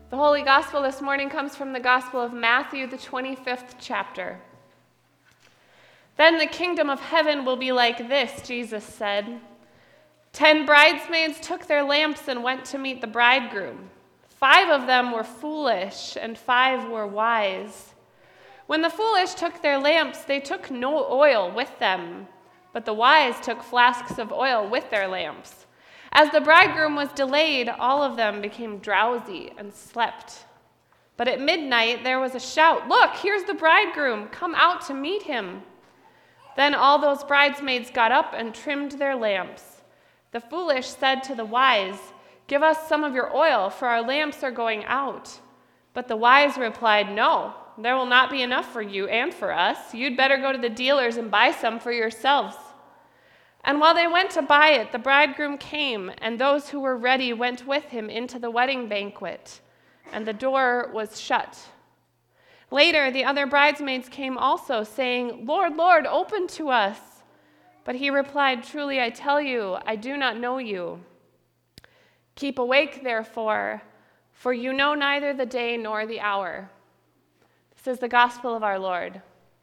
The Holy Gospel this morning comes from the Gospel of Matthew, the 25th chapter. "Then the kingdom of heaven will be like this," Jesus said. 10 bridesmaids took their lamps and went to meet the bridegroom. 5 of them were foolish, and 5 were wise. When the foolish took their lamps, they took no oil with them, but the wise took flasks of oil with their lamps. As the bridegroom was delayed, all of them became drowsy and slept. But at midnight there was a shout, 'Look, here's the bridegroom, come out to meet him.' Then all those bridesmaids got up and trimmed their lamps. The foolish said to the wise, 'Give us some of your oil, for our lamps are going out.' But the wise replied, 'No, there will not be enough for you and for us. You'd better go to the dealers and buy some for yourselves.' And while they went to buy it, the bridegroom came, and those who were ready went with him into the wedding banquet, and the door was shut. Later, the other bridesmaids came also, saying, 'Lord, Lord, open to us.' But he replied, 'Truly I tell you, I do not know you. Keep awake, therefore, for you know neither the day nor the hour.'" This is the gospel of our Lord.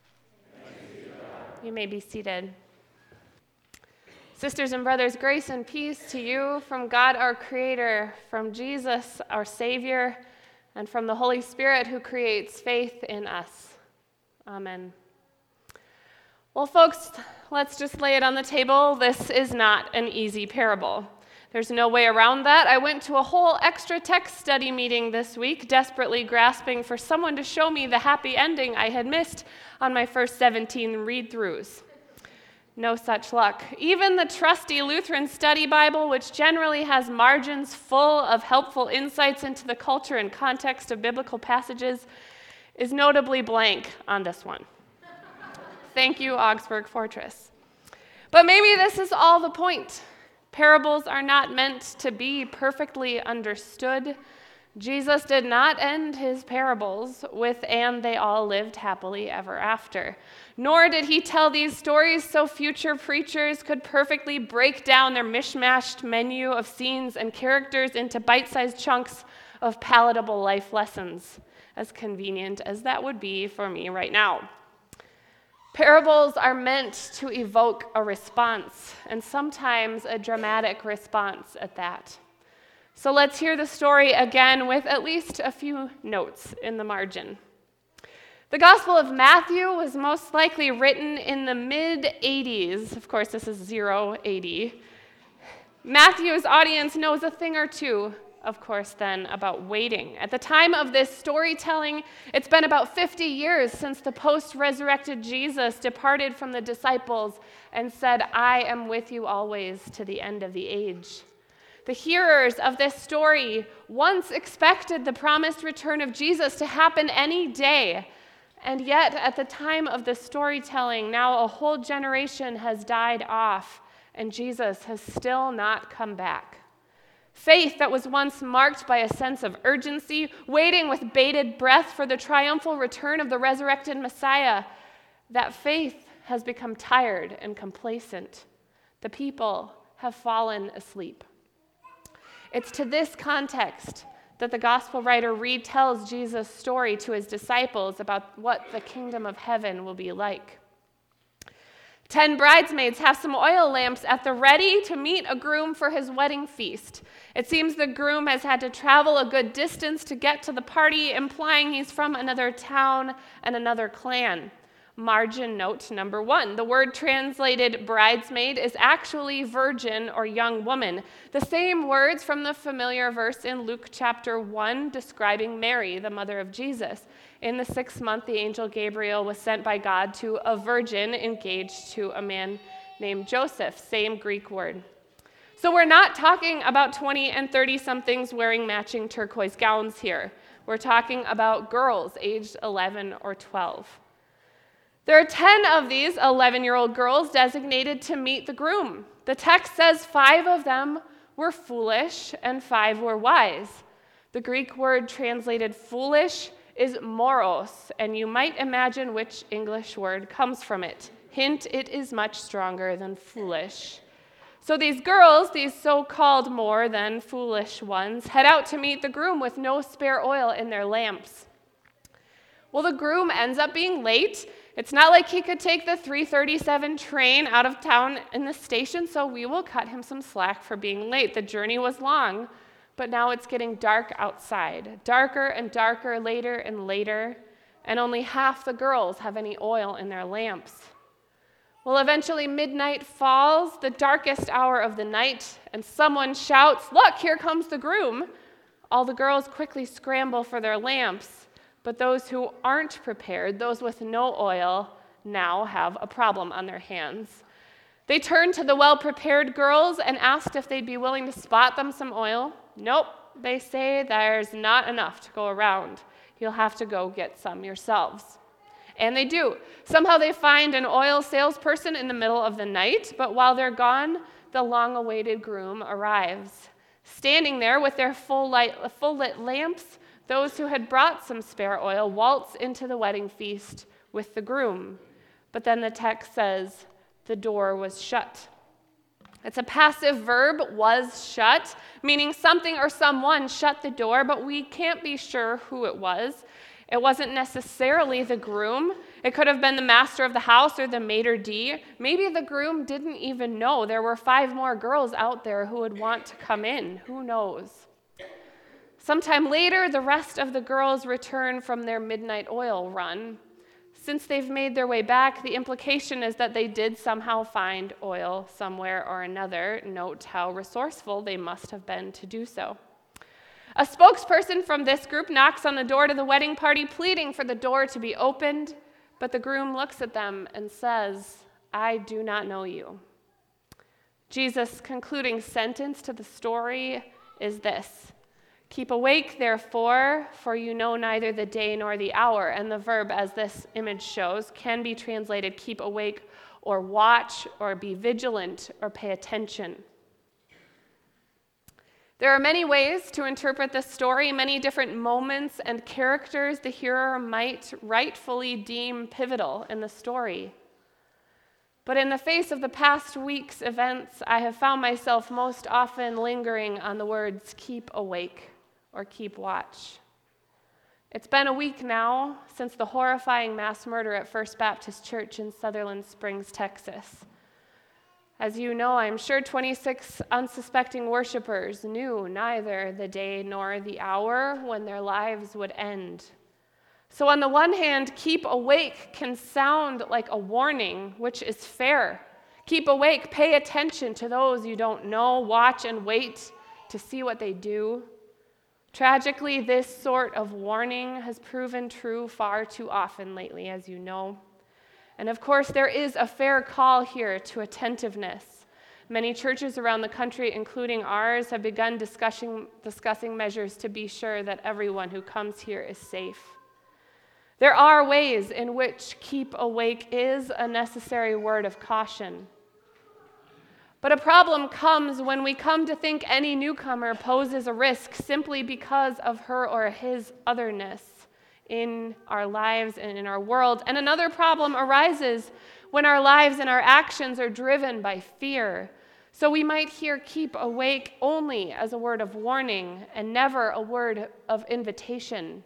You may be seated. Sisters and brothers, grace and peace to you from God our Creator, from Jesus our Savior, and from the Holy Spirit who creates faith in us. Amen. Well, folks, let's just lay it on the table. This is not an easy parable. There's no way around that. I went to a whole extra text study meeting this week, desperately grasping for someone to show me the happy ending I had missed on my first 17 read-throughs. No such luck. Even the trusty Lutheran Study Bible, which generally has margins full of helpful insights into the culture and context of biblical passages, is notably blank on this one. Thank you, Augsburg Fortress. But maybe this is all the point. Parables are not meant to be perfectly understood. Jesus did not end his parables with, "and they all lived happily ever after." Nor did he tell these stories so future preachers could perfectly break down their mishmashed menu of scenes and characters into bite-sized chunks of palatable life lessons, as convenient as that would be for me right now. Parables are meant to evoke a response, and sometimes a dramatic response at that. So let's hear the story again with at least a few notes in the margin. The Gospel of Matthew was most likely written in the mid-80s. Of course, this is 080. Matthew's audience knows a thing or two, of course, then, about waiting. At the time of this storytelling, it's been about 50 years since the post-resurrected Jesus departed from the disciples and said, "I am with you always to the end of the age." The hearers of this story once expected the promised return of Jesus to happen any day, and yet at the time of the storytelling, now a whole generation has died off, and Jesus has still not come back. Faith that was once marked by a sense of urgency, waiting with bated breath for the triumphal return of the resurrected Messiah, that faith has become tired and complacent. The people have fallen asleep. It's to this context that the gospel writer retells Jesus' story to his disciples about what the kingdom of heaven will be like. 10 bridesmaids have some oil lamps at the ready to meet a groom for his wedding feast. It seems the groom has had to travel a good distance to get to the party, implying he's from another town and another clan. Margin note number 1. The word translated bridesmaid is actually virgin or young woman. The same words from the familiar verse in Luke chapter 1 describing Mary, the mother of Jesus. In the 6th month, the angel Gabriel was sent by God to a virgin engaged to a man named Joseph. Same Greek word. So we're not talking about 20 and 30-somethings wearing matching turquoise gowns here. We're talking about girls aged 11 or 12. There are 10 of these 11-year-old girls designated to meet the groom. The text says 5 of them were foolish and 5 were wise. The Greek word translated foolish is moros, and you might imagine which English word comes from it. Hint, it is much stronger than foolish. So these girls, these so-called more than foolish ones, head out to meet the groom with no spare oil in their lamps. Well, the groom ends up being late. It's not like he could take the 3:37 train out of town in the station, so we will cut him some slack for being late. The journey was long, but now it's getting dark outside. Darker and darker, later and later, and only half the girls have any oil in their lamps. Well, eventually midnight falls, the darkest hour of the night, and someone shouts, "Look, here comes the groom." All the girls quickly scramble for their lamps, but those who aren't prepared, those with no oil, now have a problem on their hands. They turned to the well-prepared girls and asked if they'd be willing to spot them some oil. Nope, they say there's not enough to go around. You'll have to go get some yourselves. And they do. Somehow they find an oil salesperson in the middle of the night, but while they're gone, the long-awaited groom arrives. Standing there with their full-lit lamps, those who had brought some spare oil waltz into the wedding feast with the groom. But then the text says, the door was shut. It's a passive verb, was shut, meaning something or someone shut the door, but we can't be sure who it was. It wasn't necessarily the groom. It could have been the master of the house or the maitre d'. Maybe the groom didn't even know there were 5 more girls out there who would want to come in. Who knows? Sometime later, the rest of the girls return from their midnight oil run. Since they've made their way back, the implication is that they did somehow find oil somewhere or another. Note how resourceful they must have been to do so. A spokesperson from this group knocks on the door to the wedding party, pleading for the door to be opened, but the groom looks at them and says, "I do not know you." Jesus' concluding sentence to the story is this: "Keep awake, therefore, for you know neither the day nor the hour." And the verb, as this image shows, can be translated keep awake or watch or be vigilant or pay attention. There are many ways to interpret this story, many different moments and characters the hero might rightfully deem pivotal in the story. But in the face of the past week's events, I have found myself most often lingering on the words keep awake or keep watch. It's been a week now since the horrifying mass murder at First Baptist Church in Sutherland Springs, Texas. As you know, I'm sure 26 unsuspecting worshipers knew neither the day nor the hour when their lives would end. So on the one hand, keep awake can sound like a warning, which is fair. Keep awake, pay attention to those you don't know, watch and wait to see what they do. Tragically, this sort of warning has proven true far too often lately, as you know. And of course, there is a fair call here to attentiveness. Many churches around the country, including ours, have begun discussing measures to be sure that everyone who comes here is safe. There are ways in which keep awake is a necessary word of caution. But a problem comes when we come to think any newcomer poses a risk simply because of her or his otherness in our lives and in our world. And another problem arises when our lives and our actions are driven by fear. So we might hear keep awake only as a word of warning and never a word of invitation.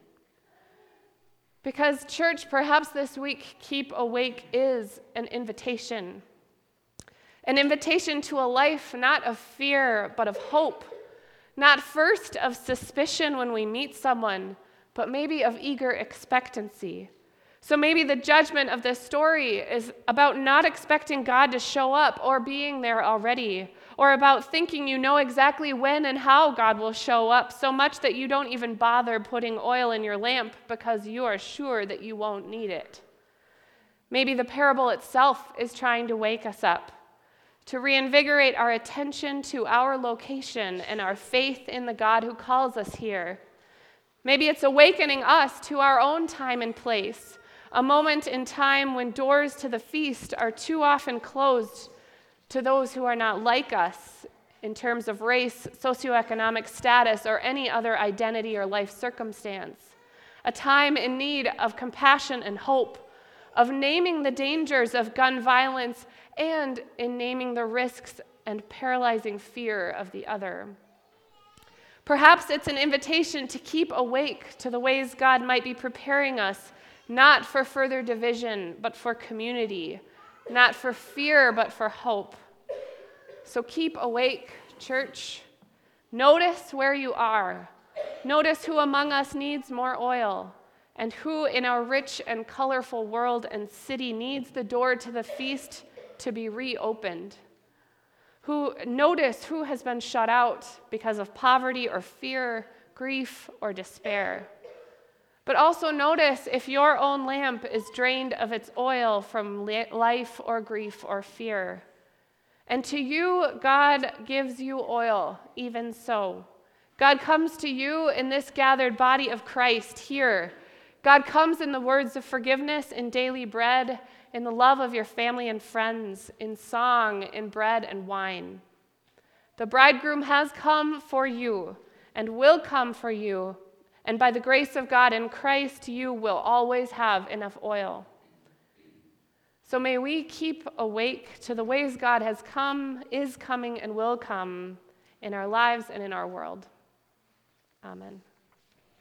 Because church, perhaps this week, keep awake is an invitation. An invitation to a life not of fear, but of hope. Not first of suspicion when we meet someone, but maybe of eager expectancy. So maybe the judgment of this story is about not expecting God to show up or being there already, or about thinking you know exactly when and how God will show up, so much that you don't even bother putting oil in your lamp because you are sure that you won't need it. Maybe the parable itself is trying to wake us up, to reinvigorate our attention to our location and our faith in the God who calls us here. Maybe it's awakening us to our own time and place, a moment in time when doors to the feast are too often closed to those who are not like us in terms of race, socioeconomic status, or any other identity or life circumstance. A time in need of compassion and hope, of naming the dangers of gun violence and in naming the risks and paralyzing fear of the other. Perhaps it's an invitation to keep awake to the ways God might be preparing us, not for further division, but for community, not for fear, but for hope. So keep awake, church. Notice where you are. Notice who among us needs more oil, and who in our rich and colorful world and city needs the door to the feast to be reopened. Notice who has been shut out because of poverty or fear, grief or despair. But also notice if your own lamp is drained of its oil from life or grief or fear. And to you, God gives you oil, even so. God comes to you in this gathered body of Christ here. God comes in the words of forgiveness, in daily bread, in the love of your family and friends, in song, in bread and wine. The bridegroom has come for you and will come for you, and by the grace of God in Christ, you will always have enough oil. So may we keep awake to the ways God has come, is coming, and will come in our lives and in our world. Amen.